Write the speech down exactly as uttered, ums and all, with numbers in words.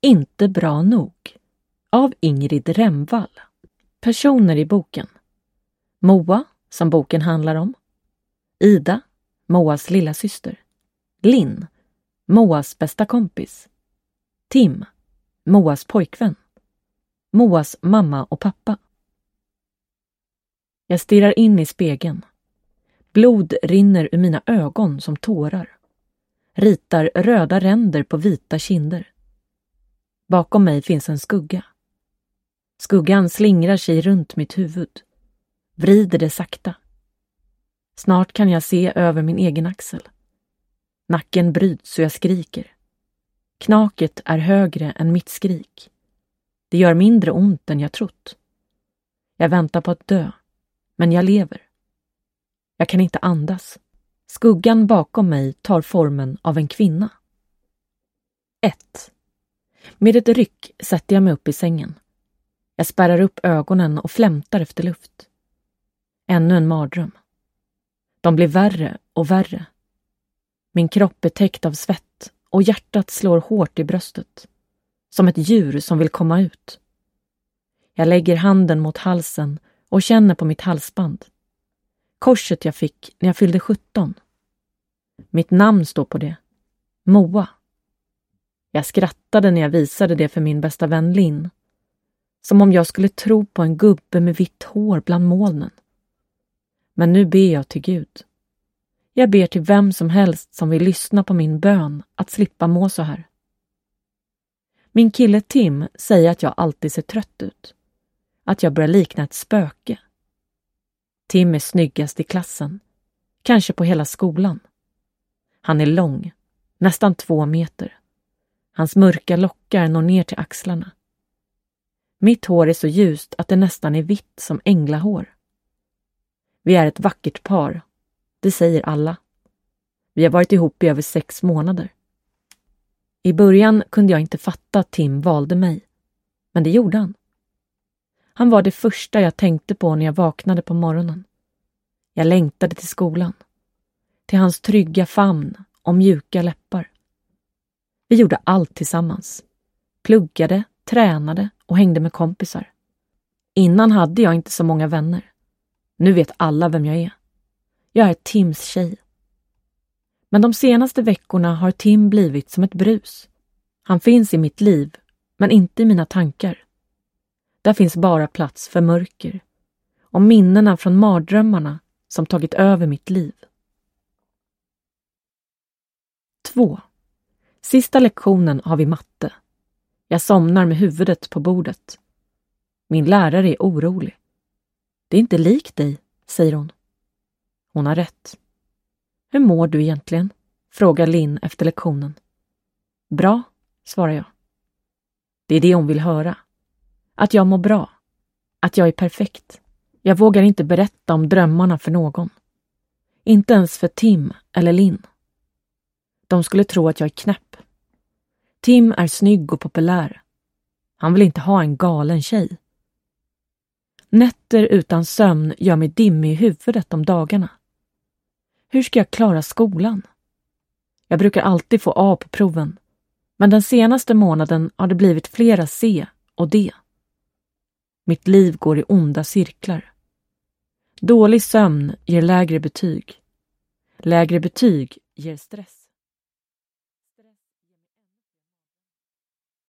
Inte bra nog av Ingrid Remvall. Personer i boken: Moa, som boken handlar om. Ida, Moas lilla syster. Linn, Moas bästa kompis. Tim, Moas pojkvän. Moas mamma och pappa. Jag stirrar in i spegeln. Blod rinner ur mina ögon som tårar. Ritar röda ränder på vita kinder. Bakom mig finns en skugga. Skuggan slingrar sig runt mitt huvud. Vrider det sakta. Snart kan jag se över min egen axel. Nacken bryts så jag skriker. Knaket är högre än mitt skrik. Det gör mindre ont än jag trott. Jag väntar på att dö, men jag lever. Jag kan inte andas. Skuggan bakom mig tar formen av en kvinna. ett. Med ett ryck sätter jag mig upp i sängen. Jag spärrar upp ögonen och flämtar efter luft. Ännu en mardröm. De blir värre och värre. Min kropp är täckt av svett och hjärtat slår hårt i bröstet. Som ett djur som vill komma ut. Jag lägger handen mot halsen och känner på mitt halsband. Korset jag fick när jag fyllde sjutton. Mitt namn står på det. Moa. Jag skrattade när jag visade det för min bästa vän Linn. Som om jag skulle tro på en gubbe med vitt hår bland molnen. Men nu ber jag till Gud. Jag ber till vem som helst som vill lyssna på min bön att slippa må så här. Min kille Tim säger att jag alltid ser trött ut. Att jag börjar likna ett spöke. Tim är snyggast i klassen. Kanske på hela skolan. Han är lång. Nästan två meter. Hans mörka lockar når ner till axlarna. Mitt hår är så ljust att det nästan är vitt som änglahår. Vi är ett vackert par. Det säger alla. Vi har varit ihop i över sex månader. I början kunde jag inte fatta att Tim valde mig. Men det gjorde han. Han var det första jag tänkte på när jag vaknade på morgonen. Jag längtade till skolan. Till hans trygga famn och mjuka läppar. Vi gjorde allt tillsammans. Pluggade, tränade och hängde med kompisar. Innan hade jag inte så många vänner. Nu vet alla vem jag är. Jag är Tims tjej. Men de senaste veckorna har Tim blivit som ett brus. Han finns i mitt liv, men inte i mina tankar. Där finns bara plats för mörker. Och minnena från mardrömmarna som tagit över mitt liv. två. Sista lektionen har vi matte. Jag somnar med huvudet på bordet. Min lärare är orolig. Det är inte likt dig, säger hon. Hon har rätt. Hur mår du egentligen? Frågar Linn efter lektionen. Bra, svarar jag. Det är det hon vill höra. Att jag mår bra. Att jag är perfekt. Jag vågar inte berätta om drömmarna för någon. Inte ens för Tim eller Linn. De skulle tro att jag är knäpp. Tim är snygg och populär. Han vill inte ha en galen tjej. Nätter utan sömn gör mig dimmig i huvudet om dagarna. Hur ska jag klara skolan? Jag brukar alltid få A på proven. Men den senaste månaden har det blivit flera C och D. Mitt liv går i onda cirklar. Dålig sömn ger lägre betyg. Lägre betyg ger stress.